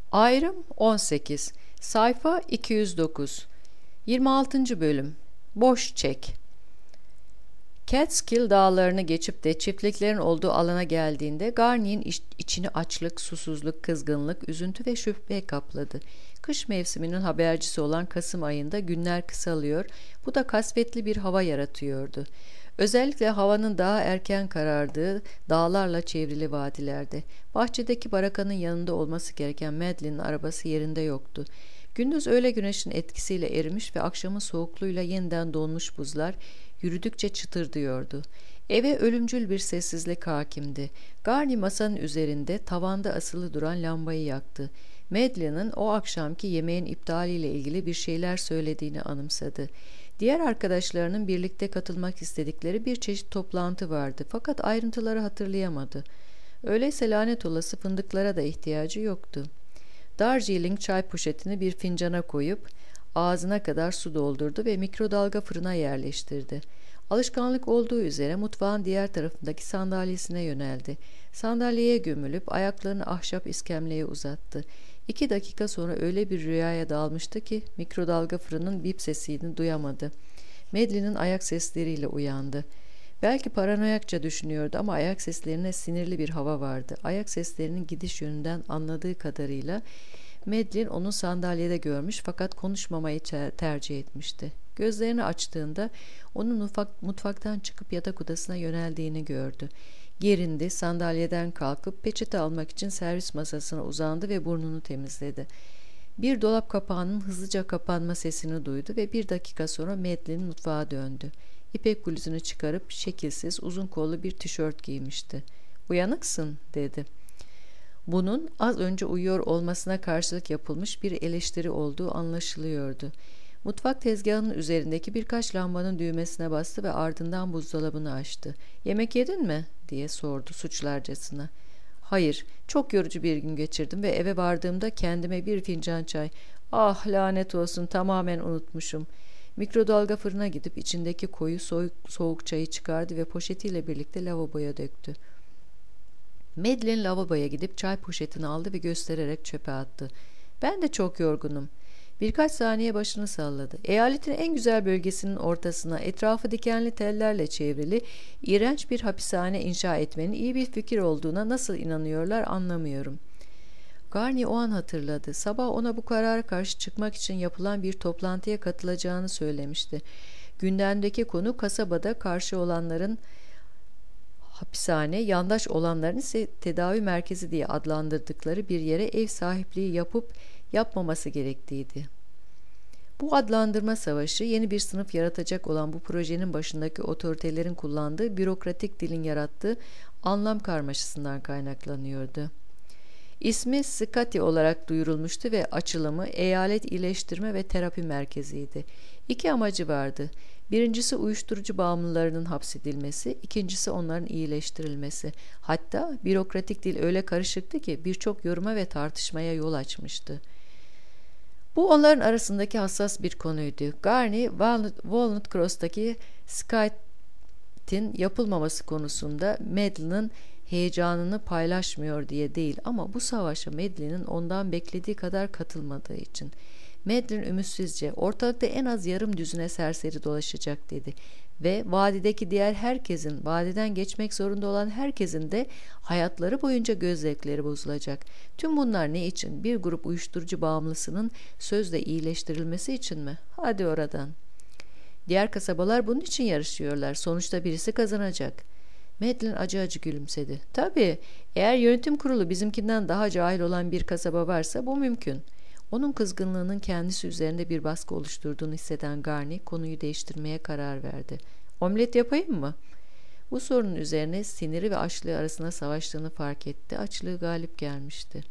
Ayrım 18. Sayfa 209. 26. Bölüm. Boş çek. Catskill dağlarını geçip de çiftliklerin olduğu alana geldiğinde Garni'nin içini açlık, susuzluk, kızgınlık, üzüntü ve şüphe kapladı. Kış mevsiminin habercisi olan Kasım ayında günler kısalıyor, bu da kasvetli bir hava yaratıyordu. Özellikle havanın daha erken karardığı dağlarla çevrili vadilerde. Bahçedeki barakanın yanında olması gereken Madeline'in arabası yerinde yoktu. Gündüz öğle güneşin etkisiyle erimiş ve akşamın soğukluğuyla yeniden donmuş buzlar yürüdükçe çıtırdıyordu. Eve ölümcül bir sessizlik hakimdi. Garni masanın üzerinde tavanda asılı duran lambayı yaktı. Madeline'in o akşamki yemeğin iptaliyle ilgili bir şeyler söylediğini anımsadı. Diğer arkadaşlarının birlikte katılmak istedikleri bir çeşit toplantı vardı fakat ayrıntıları hatırlayamadı. Öyleyse lanet olası fındıklara da ihtiyacı yoktu. Darjeeling çay poşetini bir fincana koyup ağzına kadar su doldurdu ve mikrodalga fırına yerleştirdi. Alışkanlık olduğu üzere mutfağın diğer tarafındaki sandalyesine yöneldi. Sandalyeye gömülüp ayaklarını ahşap iskemleye uzattı. 2 dakika sonra öyle bir rüyaya dalmıştı ki mikrodalga fırının bip sesini duyamadı. Madeline'in ayak sesleriyle uyandı. Belki paranoyakça düşünüyordu ama ayak seslerine sinirli bir hava vardı. Ayak seslerinin gidiş yönünden anladığı kadarıyla Madeline onu sandalyede görmüş fakat konuşmamayı tercih etmişti. Gözlerini açtığında onun mutfaktan çıkıp yatak odasına yöneldiğini gördü. Gerindi, sandalyeden kalkıp peçete almak için servis masasına uzandı ve burnunu temizledi. Bir dolap kapağının hızlıca kapanma sesini duydu ve 1 dakika sonra Madeline mutfağa döndü. İpek bluzunu çıkarıp şekilsiz, uzun kollu bir tişört giymişti. "Uyanıksın," dedi. Bunun az önce uyuyor olmasına karşılık yapılmış bir eleştiri olduğu anlaşılıyordu. Mutfak tezgahının üzerindeki birkaç lambanın düğmesine bastı ve ardından buzdolabını açtı. "Yemek yedin mi?" diye sordu suçlarcasına. "Hayır, çok yorucu bir gün geçirdim ve eve vardığımda kendime bir fincan çay. Ah, lanet olsun, tamamen unutmuşum." Mikrodalga fırına gidip içindeki koyu soğuk çayı çıkardı ve poşetiyle birlikte lavaboya döktü. Madeline lavaboya gidip çay poşetini aldı ve göstererek çöpe attı. "Ben de çok yorgunum." Birkaç saniye başını salladı. Eyaletin en güzel bölgesinin ortasına, etrafı dikenli tellerle çevrili, iğrenç bir hapishane inşa etmenin iyi bir fikir olduğuna nasıl inanıyorlar anlamıyorum. Garni o an hatırladı. Sabah ona bu karara karşı çıkmak için yapılan bir toplantıya katılacağını söylemişti. Gündemdeki konu kasabada karşı olanların hapishane, yandaş olanların ise tedavi merkezi diye adlandırdıkları bir yere ev sahipliği yapıp yapmaması gerektiğiydi. Bu adlandırma savaşı yeni bir sınıf yaratacak olan bu projenin başındaki otoritelerin kullandığı bürokratik dilin yarattığı anlam karmaşasından kaynaklanıyordu. İsmi Scotty olarak duyurulmuştu ve açılımı Eyalet İyileştirme ve Terapi Merkezi'ydi. 2 amacı vardı. Birincisi uyuşturucu bağımlılarının hapsedilmesi, ikincisi onların iyileştirilmesi. Hatta bürokratik dil öyle karışıktı ki birçok yoruma ve tartışmaya yol açmıştı. Bu onların arasındaki hassas bir konuydu. Garni, Walnut Cross'taki Skyt'in yapılmaması konusunda Madeline'ın heyecanını paylaşmıyor diye değil ama bu savaşa Madeline'in ondan beklediği kadar katılmadığı için. Madeline ümitsizce ortalıkta en az yarım düzine serseri dolaşacak dedi ve vadideki diğer herkesin, vadiden geçmek zorunda olan herkesin de hayatları boyunca göz zevkleri bozulacak. Tüm bunlar ne için? Bir grup uyuşturucu bağımlısının sözle iyileştirilmesi için mi? Hadi oradan. Diğer kasabalar bunun için yarışıyorlar. Sonuçta birisi kazanacak. Madeline acı acı gülümsedi. Tabii, eğer yönetim kurulu bizimkinden daha cahil olan bir kasaba varsa bu mümkün. Onun kızgınlığının kendisi üzerinde bir baskı oluşturduğunu hisseden Garni konuyu değiştirmeye karar verdi. "Omlet yapayım mı?" Bu sorunun üzerine siniri ve açlığı arasında savaştığını fark etti. Açlığı galip gelmişti.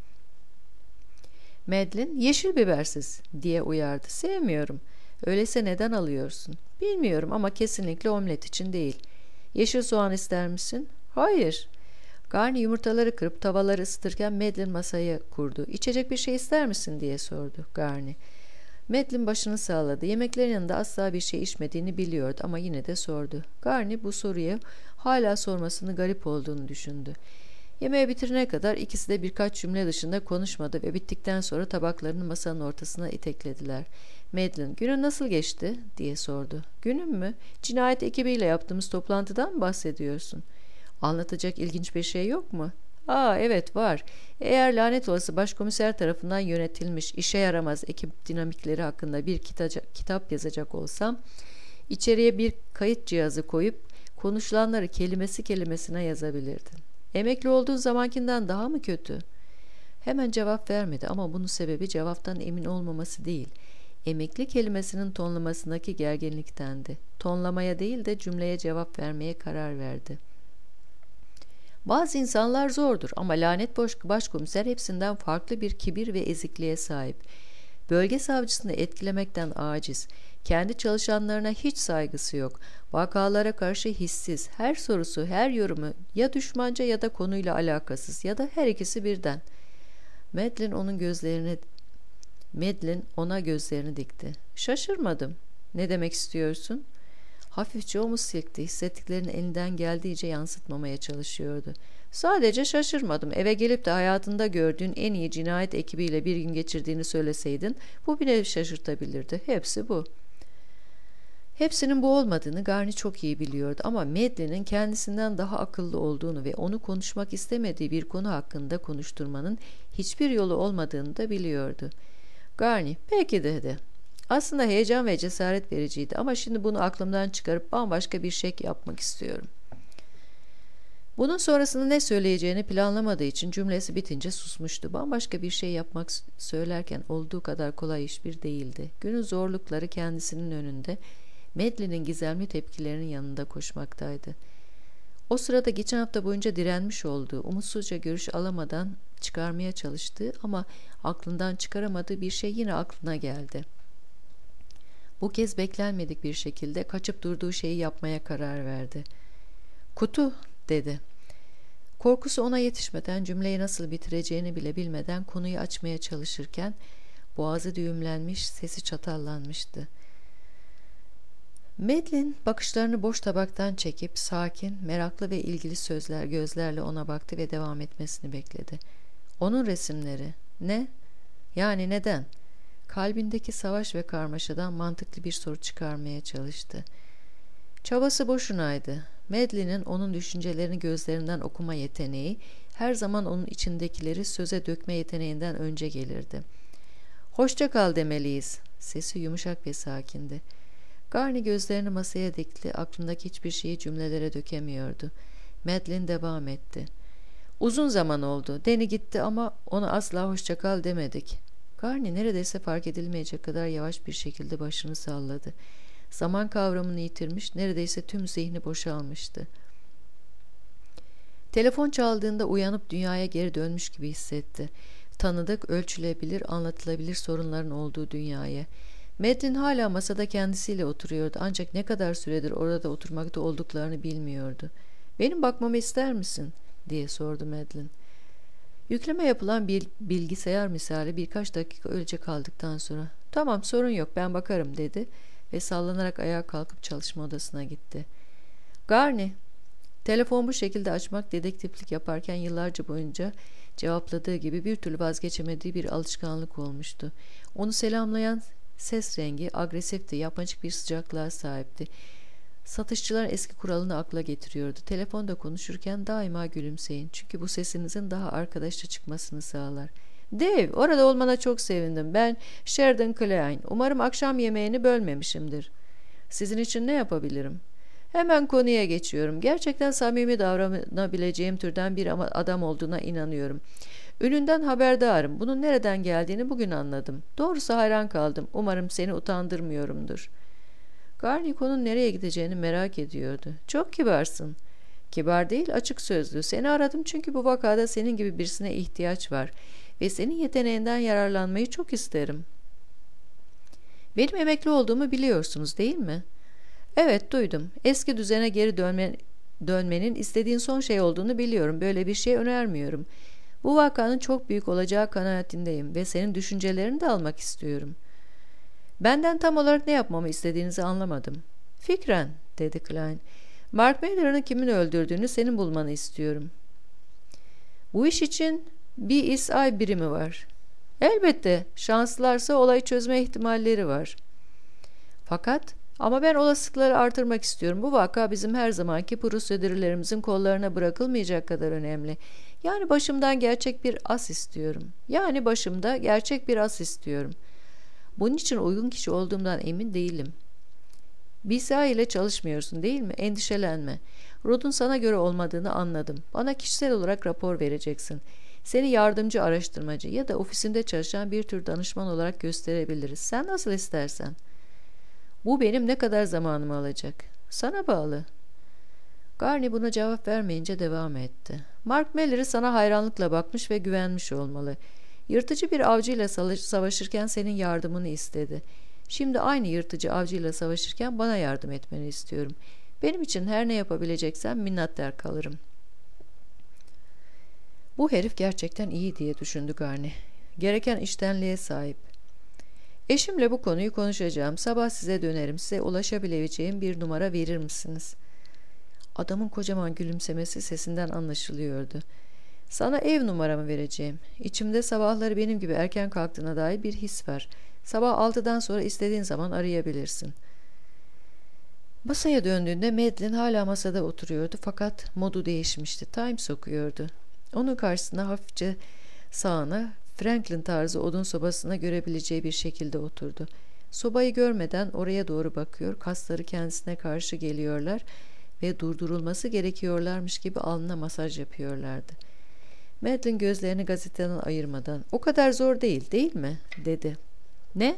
Madeline, "Yeşil bibersiz," diye uyardı. "Sevmiyorum." "Öyleyse neden alıyorsun?" "Bilmiyorum ama kesinlikle omlet için değil." "Yeşil soğan ister misin?" "Hayır." Garni yumurtaları kırıp tavaları ısıtırken Madeline masaya kurdu. "İçecek bir şey ister misin?" diye sordu Garni. Madeline başını salladı. Yemeklerin yanında asla bir şey içmediğini biliyordu ama yine de sordu. Garni bu soruyu hala sormasının garip olduğunu düşündü. Yemeği bitirene kadar ikisi de birkaç cümle dışında konuşmadı ve bittikten sonra tabaklarını masanın ortasına iteklediler. Madeline, günün nasıl geçti diye sordu. Günüm mü? Cinayet ekibiyle yaptığımız toplantıdan mı bahsediyorsun? Anlatacak ilginç bir şey yok mu? Aa, evet var. Eğer lanet olası başkomiser tarafından yönetilmiş işe yaramaz ekip dinamikleri hakkında bir kitap yazacak olsam, içeriye bir kayıt cihazı koyup konuşulanları kelimesi kelimesine yazabilirdin. Emekli olduğun zamankinden daha mı kötü? Hemen cevap vermedi ama bunun sebebi cevaptan emin olmaması değil. Emekli kelimesinin tonlamasındaki gerginliktendi. Tonlamaya değil de cümleye cevap vermeye karar verdi. Bazı insanlar zordur ama lanet başkomiser hepsinden farklı bir kibir ve ezikliğe sahip. Bölge savcısını etkilemekten aciz. Kendi çalışanlarına hiç saygısı yok. Vakalara karşı hissiz. Her sorusu, her yorumu ya düşmanca ya da konuyla alakasız ya da her ikisi birden. Madeline ona gözlerini dikti. Şaşırmadım. Ne demek istiyorsun? Hafifçe omuz silkti. Hissettiklerini elinden geldiğince yansıtmamaya çalışıyordu. Sadece şaşırmadım. Eve gelip de hayatında gördüğün en iyi cinayet ekibiyle bir gün geçirdiğini söyleseydin bu bile şaşırtabilirdi. Hepsi bu. Hepsinin bu olmadığını Garni çok iyi biliyordu ama Madeline'in kendisinden daha akıllı olduğunu ve onu konuşmak istemediği bir konu hakkında konuşturmanın hiçbir yolu olmadığını da biliyordu. Garni, peki dedi. Aslında heyecan ve cesaret vericiydi ama şimdi bunu aklımdan çıkarıp bambaşka bir şey yapmak istiyorum. Bunun sonrasında ne söyleyeceğini planlamadığı için cümlesi bitince susmuştu. Bambaşka bir şey yapmak söylerken olduğu kadar kolay iş bir değildi. Günün zorlukları kendisinin önünde, Madeline'in gizemli tepkilerinin yanında koşmaktaydı. O sırada geçen hafta boyunca direnmiş olduğu, umutsuzca görüş alamadan çıkarmaya çalıştığı ama aklından çıkaramadığı bir şey yine aklına geldi. Bu kez beklenmedik bir şekilde kaçıp durduğu şeyi yapmaya karar verdi. "Kutu," dedi. Korkusu ona yetişmeden, cümleyi nasıl bitireceğini bile bilmeden konuyu açmaya çalışırken boğazı düğümlenmiş, sesi çatallanmıştı. Madeline bakışlarını boş tabaktan çekip sakin, meraklı ve ilgili gözlerle ona baktı ve devam etmesini bekledi. Onun resimleri. Ne? Yani neden? Kalbindeki savaş ve karmaşadan mantıklı bir soru çıkarmaya çalıştı. Çabası boşunaydı. Madeline'in onun düşüncelerini gözlerinden okuma yeteneği her zaman onun içindekileri söze dökme yeteneğinden önce gelirdi. "Hoşça kal demeliyiz." Sesi yumuşak ve sakindi. Garni gözlerini masaya dikti. Aklındaki hiçbir şeyi cümlelere dökemiyordu. Madeline devam etti. "Uzun zaman oldu. Deni gitti ama ona asla hoşça kal demedik." Garni neredeyse fark edilmeyecek kadar yavaş bir şekilde başını salladı. Zaman kavramını yitirmiş, neredeyse tüm zihni boşalmıştı. Telefon çaldığında uyanıp dünyaya geri dönmüş gibi hissetti. Tanıdık, ölçülebilir, anlatılabilir sorunların olduğu dünyaya. Madeline hala masada kendisiyle oturuyordu ancak ne kadar süredir orada oturmakta olduklarını bilmiyordu. "Benim bakmamı ister misin?" diye sordu Madeline. Yükleme yapılan bir bilgisayar misali birkaç dakika öylece kaldıktan sonra "Tamam, sorun yok, ben bakarım," dedi ve sallanarak ayağa kalkıp çalışma odasına gitti. Garni, telefon bu şekilde açmak dedektiflik yaparken yıllarca boyunca cevapladığı gibi bir türlü vazgeçemediği bir alışkanlık olmuştu. Onu selamlayan ses rengi agresifti, yapmacık bir sıcaklığa sahipti. Satışçılar eski kuralını akla getiriyordu. Telefonda konuşurken daima gülümseyin. Çünkü bu sesinizin daha arkadaşça çıkmasını sağlar. "Dave, orada olmana çok sevindim. Ben Sheridan Klein. Umarım akşam yemeğini bölmemişimdir. Sizin için ne yapabilirim?" "Hemen konuya geçiyorum. Gerçekten samimi davranabileceğim türden bir adam olduğuna inanıyorum. Ününden haberdarım. Bunun nereden geldiğini bugün anladım. Doğrusu hayran kaldım. Umarım seni utandırmıyorumdur." Garnico'nun nereye gideceğini merak ediyordu. "Çok kibarsın." "Kibar değil, açık sözlü. Seni aradım çünkü bu vakada senin gibi birisine ihtiyaç var ve senin yeteneğinden yararlanmayı çok isterim." "Benim emekli olduğumu biliyorsunuz değil mi?" "Evet, duydum. Eski düzene geri dönmenin istediğin son şey olduğunu biliyorum. Böyle bir şey önermiyorum. Bu vakanın çok büyük olacağı kanaatindeyim ve senin düşüncelerini de almak istiyorum." "Benden tam olarak ne yapmamı istediğinizi anlamadım." "Fikren," dedi Klein. "Mark Miller'ın kimin öldürdüğünü senin bulmanı istiyorum." Bu iş için BSI birimi var. Elbette şanslılarsa olayı çözme ihtimalleri var. Fakat ama ben olasılıkları artırmak istiyorum. Bu vaka bizim her zamanki prosedürlerimizin kollarına bırakılmayacak kadar önemli. Yani başımda gerçek bir as istiyorum. Bunun için uygun kişi olduğumdan emin değilim. BSI ile çalışmıyorsun değil mi? Endişelenme. Rod'un sana göre olmadığını anladım. Bana kişisel olarak rapor vereceksin. Seni yardımcı araştırmacı ya da ofisinde çalışan bir tür danışman olarak gösterebiliriz. Sen nasıl istersen. Bu benim ne kadar zamanımı alacak? Sana bağlı. Garni buna cevap vermeyince devam etti. Mark Mallory sana hayranlıkla bakmış ve güvenmiş olmalı. Yırtıcı bir avcıyla savaşırken senin yardımını istedi. Şimdi aynı yırtıcı avcıyla savaşırken bana yardım etmeni istiyorum. Benim için her ne yapabileceksen minnettar kalırım. Bu herif gerçekten iyi diye düşündü Garni. Gereken içtenliğe sahip. Eşimle bu konuyu konuşacağım. Sabah size dönerim. Size ulaşabileceğim bir numara verir misiniz? Adamın kocaman gülümsemesi sesinden anlaşılıyordu. Sana ev numaramı vereceğim. İçimde sabahları benim gibi erken kalktığına dair bir his var. Sabah 6'dan sonra istediğin zaman arayabilirsin. Masaya döndüğünde Madeline hala masada oturuyordu fakat modu değişmişti. Times okuyordu. Onun karşısında hafifçe sağına Franklin tarzı odun sobasına görebileceği bir şekilde oturdu. Sobayı görmeden oraya doğru bakıyor, kasları kendisine karşı geliyorlar ve durdurulması gerekiyorlarmış gibi alnına masaj yapıyorlardı. Madeline gözlerini gazeteden ayırmadan "O kadar zor değil, değil mi?" dedi. "Ne?"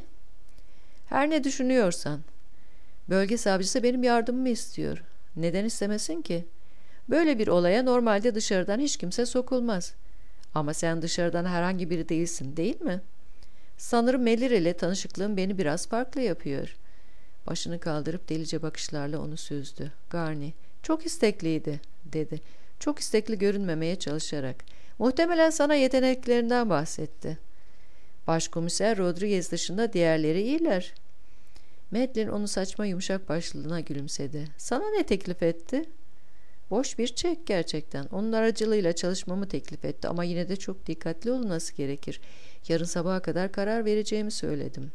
"Her ne düşünüyorsan. Bölge savcısı benim yardımımı istiyor. Neden istemesin ki? Böyle bir olaya normalde dışarıdan hiç kimse sokulmaz. Ama sen dışarıdan herhangi biri değilsin, değil mi? Sanırım Mallory ile tanışıklığım beni biraz farklı yapıyor." Başını kaldırıp delice bakışlarla onu süzdü. Garni, "Çok istekliydi," dedi. Çok istekli görünmemeye çalışarak. "Muhtemelen sana yeteneklerinden bahsetti." "Başkomiser Rodriguez dışında diğerleri iyiler." Madeline onun saçma yumuşak başlılığına gülümsedi. "Sana ne teklif etti?" "Boş bir çek gerçekten. Onun aracılığıyla çalışmamı teklif etti ama yine de çok dikkatli olunması gerekir. Yarın sabaha kadar karar vereceğimi söyledim."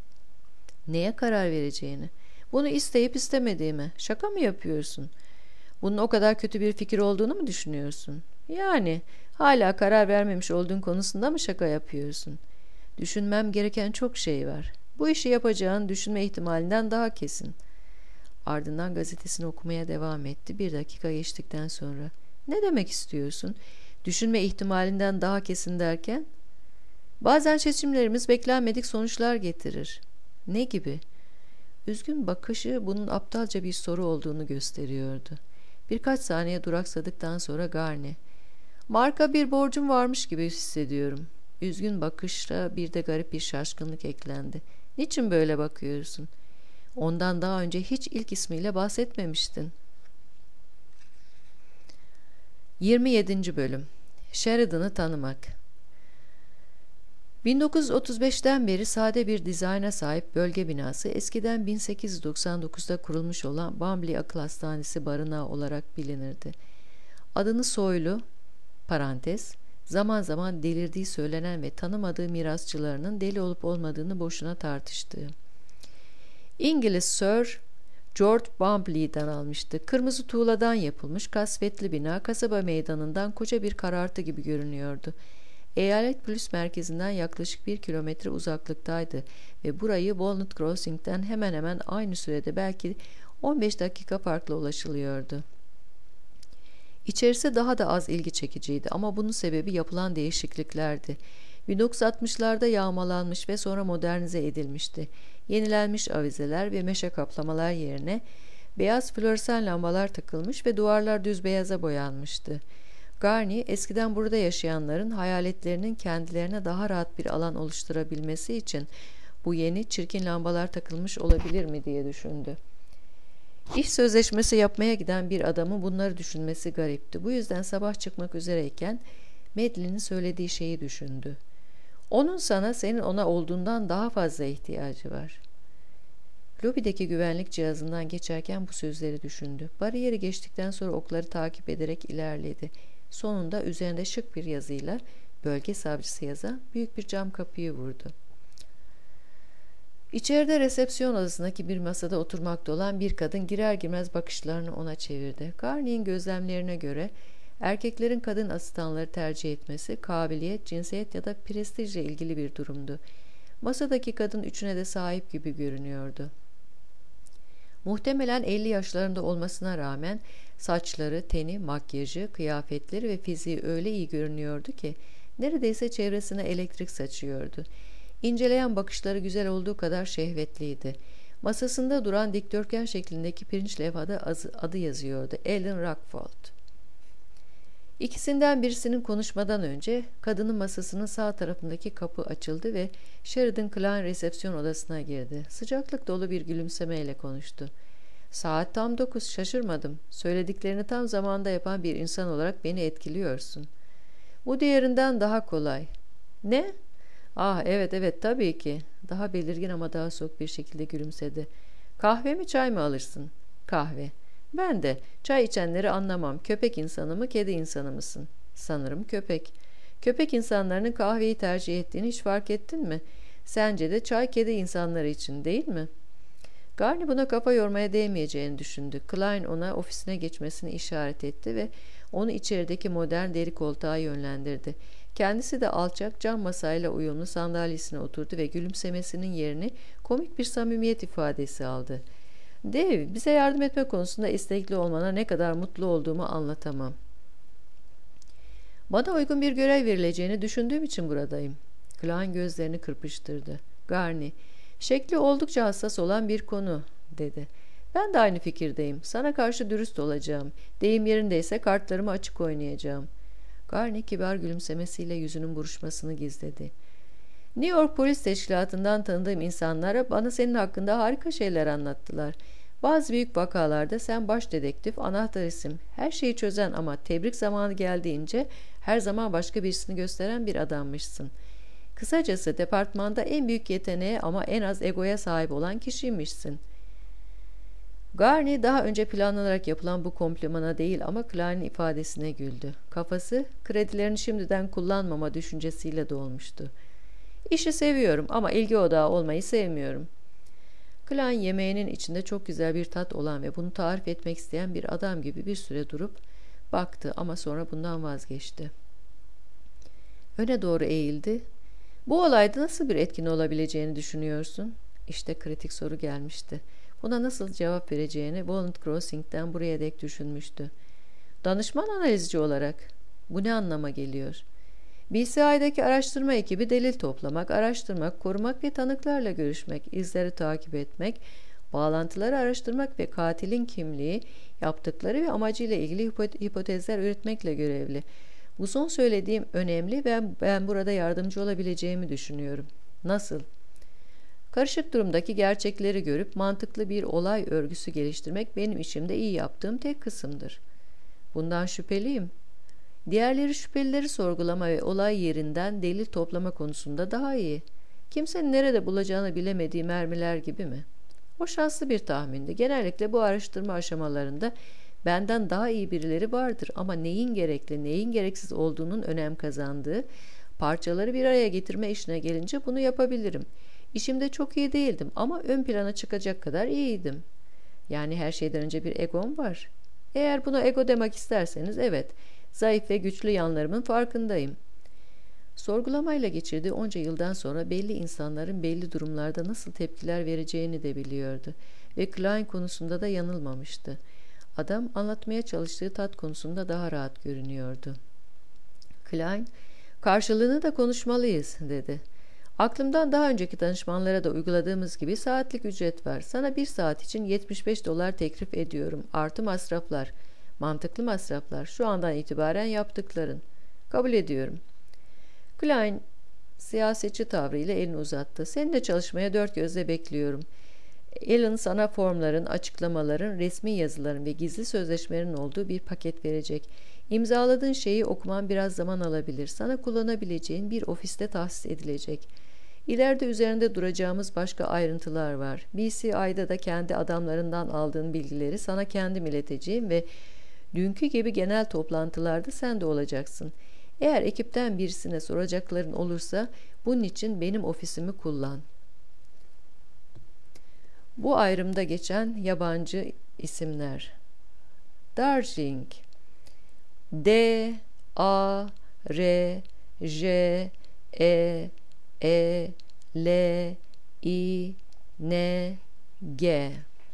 "Neye karar vereceğini?" "Bunu isteyip istemediğime. Şaka mı yapıyorsun? Bunun o kadar kötü bir fikir olduğunu mu düşünüyorsun? Yani hala karar vermemiş olduğun konusunda mı şaka yapıyorsun? Düşünmem gereken çok şey var. Bu işi yapacağın düşünme ihtimalinden daha kesin." Ardından gazetesini okumaya devam etti. 1 dakika geçtikten sonra. "Ne demek istiyorsun? Düşünme ihtimalinden daha kesin derken?" "Bazen seçimlerimiz beklenmedik sonuçlar getirir." "Ne gibi?" Üzgün bakışı bunun aptalca bir soru olduğunu gösteriyordu. Birkaç saniye duraksadıktan sonra Garni, "Mark'a bir borcum varmış gibi hissediyorum." Üzgün bakışla bir de garip bir şaşkınlık eklendi. "Niçin böyle bakıyorsun? Ondan daha önce hiç ilk ismiyle bahsetmemiştin." 27. Bölüm Sheridan'ı tanımak. 1935'ten beri sade bir dizayna sahip bölge binası eskiden 1899'da kurulmuş olan Bambley Akıl Hastanesi barınağı olarak bilinirdi. Adını soylu, parantez, zaman zaman delirdiği söylenen ve tanımadığı mirasçılarının deli olup olmadığını boşuna tartıştığı İngiliz Sir George Bambley'den almıştı. Kırmızı tuğladan yapılmış kasvetli bina kasaba meydanından koca bir karartı gibi görünüyordu. Eyalet polis merkezinden yaklaşık 1 kilometre uzaklıktaydı ve burayı Walnut Crossing'den hemen hemen aynı sürede belki 15 dakika farklı ulaşılıyordu. İçerisi daha da az ilgi çekiciydi ama bunun sebebi yapılan değişikliklerdi. 1960'larda yağmalanmış ve sonra modernize edilmişti. Yenilenmiş avizeler ve meşe kaplamalar yerine beyaz floresan lambalar takılmış ve duvarlar düz beyaza boyanmıştı. Garni, eskiden burada yaşayanların hayaletlerinin kendilerine daha rahat bir alan oluşturabilmesi için bu yeni çirkin lambalar takılmış olabilir mi diye düşündü. İş sözleşmesi yapmaya giden bir adamın bunları düşünmesi garipti. Bu yüzden sabah çıkmak üzereyken Madeline'in söylediği şeyi düşündü. "Onun sana, senin ona olduğundan daha fazla ihtiyacı var." Lobideki güvenlik cihazından geçerken bu sözleri düşündü. Bariyeri geçtikten sonra okları takip ederek ilerledi. Sonunda üzerinde şık bir yazıyla bölge savcısı yazan büyük bir cam kapıyı vurdu. İçeride resepsiyon odasındaki bir masada oturmakta olan bir kadın girer girmez bakışlarını ona çevirdi. Garney'in gözlemlerine göre erkeklerin kadın asistanları tercih etmesi kabiliyet, cinsiyet ya da prestijle ilgili bir durumdu. Masadaki kadın üçüne de sahip gibi görünüyordu. Muhtemelen 50 yaşlarında olmasına rağmen saçları, teni, makyajı, kıyafetleri ve fiziği öyle iyi görünüyordu ki neredeyse çevresine elektrik saçıyordu. İnceleyen bakışları güzel olduğu kadar şehvetliydi. Masasında duran dikdörtgen şeklindeki pirinç levhada adı yazıyordu. Ellen Rockfold. İkisinden birisinin konuşmadan önce kadının masasının sağ tarafındaki kapı açıldı ve Sheridan Klein resepsiyon odasına girdi. Sıcaklık dolu bir gülümsemeyle konuştu. "Saat tam 9, şaşırmadım. Söylediklerini tam zamanda yapan bir insan olarak beni etkiliyorsun. Bu diğerinden daha kolay." "Ne?" "Ah, evet tabii ki." Daha belirgin ama daha soğuk bir şekilde gülümsedi. "Kahve mi çay mı alırsın?" "Kahve." "Ben de. Çay içenleri anlamam. Köpek insanı mı, kedi insanı mısın?" "Sanırım köpek." "Köpek insanlarının kahveyi tercih ettiğini hiç fark ettin mi? Sence de çay kedi insanları için değil mi?" Garni buna kafa yormaya değmeyeceğini düşündü. Klein ona ofisine geçmesini işaret etti ve onu içerideki modern deri koltuğa yönlendirdi. Kendisi de alçak cam masayla uyumlu sandalyesine oturdu ve gülümsemesinin yerini komik bir samimiyet ifadesi aldı. "Dave, bize yardım etme konusunda istekli olmana ne kadar mutlu olduğumu anlatamam. Bana uygun bir görev verileceğini düşündüğüm için buradayım." Klein gözlerini kırpıştırdı. "Garni, şekli oldukça hassas olan bir konu," dedi. "Ben de aynı fikirdeyim. Sana karşı dürüst olacağım. Deyim yerindeyse kartlarımı açık oynayacağım." Garni kibar gülümsemesiyle yüzünün buruşmasını gizledi. "New York Polis Teşkilatı'ndan tanıdığım insanlara bana senin hakkında harika şeyler anlattılar. Bazı büyük vakalarda sen baş dedektif, anahtar isim, her şeyi çözen ama tebrik zamanı geldiğince her zaman başka birisini gösteren bir adammışsın. Kısacası departmanda en büyük yeteneğe ama en az egoya sahip olan kişiymişsin." Garni daha önce planlanarak yapılan bu komplimana değil ama Klein'in ifadesine güldü. Kafası kredilerini şimdiden kullanmama düşüncesiyle dolmuştu. "İşi seviyorum ama ilgi odağı olmayı sevmiyorum." Klein yemeğinin içinde çok güzel bir tat olan ve bunu tarif etmek isteyen bir adam gibi bir süre durup baktı ama sonra bundan vazgeçti. Öne doğru eğildi. "Bu olayda nasıl bir etkin olabileceğini düşünüyorsun?" İşte kritik soru gelmişti. Buna nasıl cevap vereceğini Walnut Crossing'den buraya dek düşünmüştü. "Danışman analizci olarak." "Bu ne anlama geliyor?" "BCI'deki araştırma ekibi delil toplamak, araştırmak, korumak ve tanıklarla görüşmek, izleri takip etmek, bağlantıları araştırmak ve katilin kimliği, yaptıkları ve amacıyla ilgili hipotezler üretmekle görevli. Bu son söylediğim önemli ve ben burada yardımcı olabileceğimi düşünüyorum." "Nasıl?" "Karışık durumdaki gerçekleri görüp mantıklı bir olay örgüsü geliştirmek benim işimde iyi yaptığım tek kısımdır." "Bundan şüpheliyim." "Diğerleri şüphelileri sorgulama ve olay yerinden delil toplama konusunda daha iyi. Kimsenin nerede bulacağını bilemediği mermiler gibi mi?" O şanslı bir tahmindi. Genellikle bu araştırma aşamalarında benden daha iyi birileri vardır ama neyin gerekli, neyin gereksiz olduğunun önem kazandığı, parçaları bir araya getirme işine gelince bunu yapabilirim. İşimde çok iyi değildim ama ön plana çıkacak kadar iyiydim. Yani her şeyden önce bir egom var. Eğer buna ego demek isterseniz evet, zayıf ve güçlü yanlarımın farkındayım." Sorgulamayla geçirdiği onca yıldan sonra belli insanların belli durumlarda nasıl tepkiler vereceğini de biliyordu ve Klein konusunda da yanılmamıştı. Adam anlatmaya çalıştığı tat konusunda daha rahat görünüyordu. Klein, "Karşılığını da konuşmalıyız," dedi. "Aklımdan daha önceki danışmanlara da uyguladığımız gibi saatlik ücret var. Sana 1 saat için $75 teklif ediyorum. Artı masraflar. Mantıklı masraflar. Şu andan itibaren yaptıkların." "Kabul ediyorum." Klein siyasetçi tavrıyla elini uzattı. "Seninle çalışmaya dört gözle bekliyorum. Ellen sana formların, açıklamaların, resmi yazıların ve gizli sözleşmelerin olduğu bir paket verecek. İmzaladığın şeyi okuman biraz zaman alabilir. Sana kullanabileceğin bir ofiste tahsis edilecek. İleride üzerinde duracağımız başka ayrıntılar var. BCI'da da kendi adamlarından aldığın bilgileri sana kendim ileteceğim ve Dünkü gibi genel toplantılarda sen de olacaksın. Eğer ekipten birisine soracakların olursa bunun için benim ofisimi kullan. Bu ayrımda geçen yabancı isimler. Darjeeling, D A R J E E L I N G.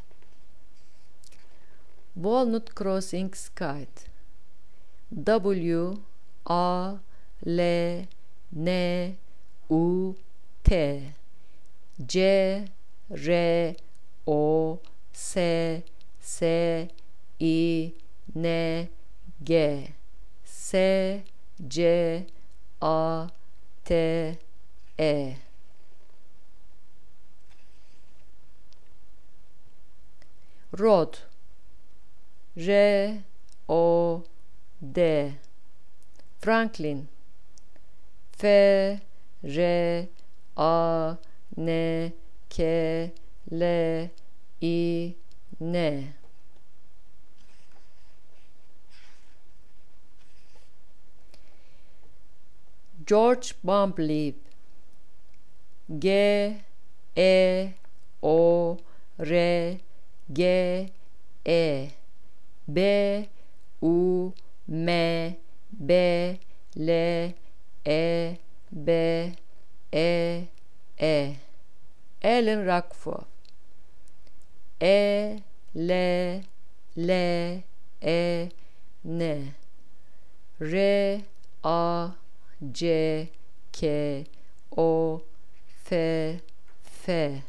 Walnut Crossing Skyt, W A L N U T, C R O S S I N G, S C A T E. Road, R O D. Franklin, F R A N K L I N. George Bumblebee, G E O R G E B U M B L E B E E. Alan Rockford, E L L E N, R A C K O F F.